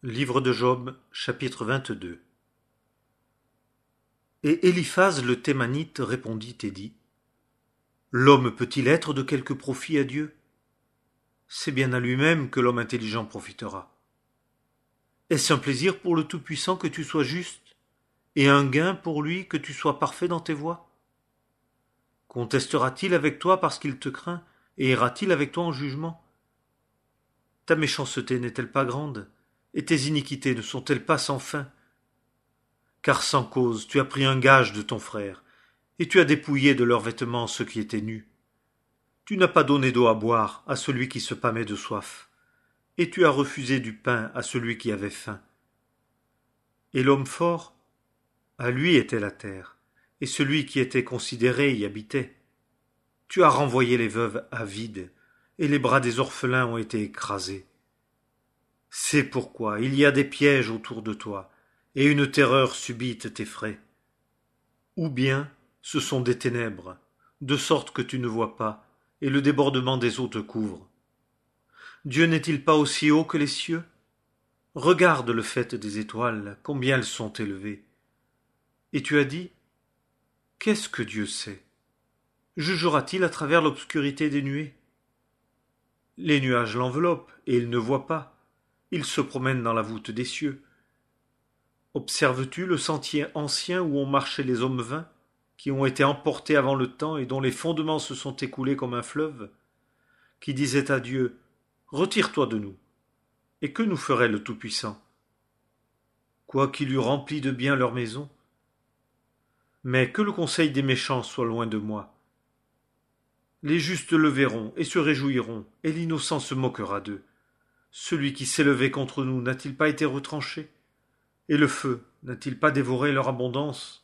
Livre de Job, chapitre 22. Et Éliphaz le Thémanite répondit et dit: L'homme peut-il être de quelque profit à Dieu? C'est bien à lui-même que l'homme intelligent profitera. Est-ce un plaisir pour le Tout-Puissant que tu sois juste, et un gain pour lui que tu sois parfait dans tes voies? Contestera-t-il avec toi parce qu'il te craint, et ira-t-il avec toi en jugement? Ta méchanceté n'est-elle pas grande, et tes iniquités ne sont-elles pas sans fin? Car sans cause tu as pris un gage de ton frère, et tu as dépouillé de leurs vêtements ceux qui étaient nus. Tu n'as pas donné d'eau à boire à celui qui se pâmait de soif, et tu as refusé du pain à celui qui avait faim. Et l'homme fort, à lui était la terre, et celui qui était considéré y habitait. Tu as renvoyé les veuves à vide, et les bras des orphelins ont été écrasés. C'est pourquoi il y a des pièges autour de toi, et une terreur subite t'effraie. Ou bien ce sont des ténèbres, de sorte que tu ne vois pas, et le débordement des eaux te couvre. Dieu n'est-il pas aussi haut que les cieux? Regarde le fait des étoiles, combien elles sont élevées. Et tu as dit: Qu'est-ce que Dieu sait? Jugera-t-il à travers l'obscurité des nuées? Les nuages l'enveloppent, et il ne voit pas. Il se promène dans la voûte des cieux. Observes-tu le sentier ancien où ont marché les hommes vains, qui ont été emportés avant le temps et dont les fondements se sont écoulés comme un fleuve, qui disaient à Dieu: Retire-toi de nous. Et que nous ferait le Tout-Puissant? Quoiqu'il eût rempli de bien leur maison. Mais que le conseil des méchants soit loin de moi. Les justes le verront et se réjouiront, et l'innocent se moquera d'eux. Celui qui s'élevait contre nous n'a-t-il pas été retranché? Et le feu n'a-t-il pas dévoré leur abondance?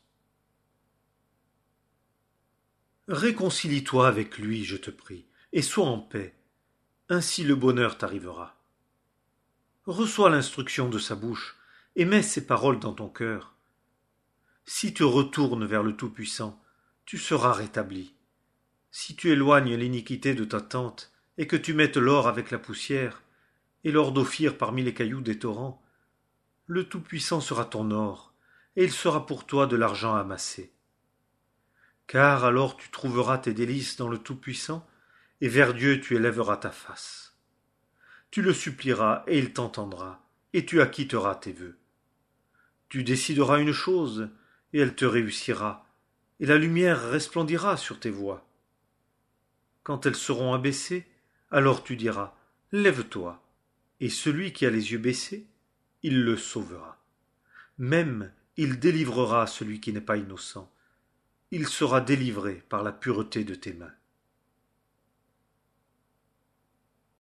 Réconcilie-toi avec lui, je te prie, et sois en paix. Ainsi le bonheur t'arrivera. Reçois l'instruction de sa bouche, et mets ses paroles dans ton cœur. Si tu retournes vers le Tout-Puissant, tu seras rétabli. Si tu éloignes l'iniquité de ta tente, et que tu mettes l'or avec la poussière, et l'or d'Ophir parmi les cailloux des torrents, le Tout-Puissant sera ton or, et il sera pour toi de l'argent amassé. Car alors tu trouveras tes délices dans le Tout-Puissant, et vers Dieu tu élèveras ta face. Tu le supplieras, et il t'entendra, et tu acquitteras tes vœux. Tu décideras une chose, et elle te réussira, et la lumière resplendira sur tes voies. Quand elles seront abaissées, alors tu diras: Lève-toi, et celui qui a les yeux baissés, il le sauvera. Même il délivrera celui qui n'est pas innocent. Il sera délivré par la pureté de tes mains.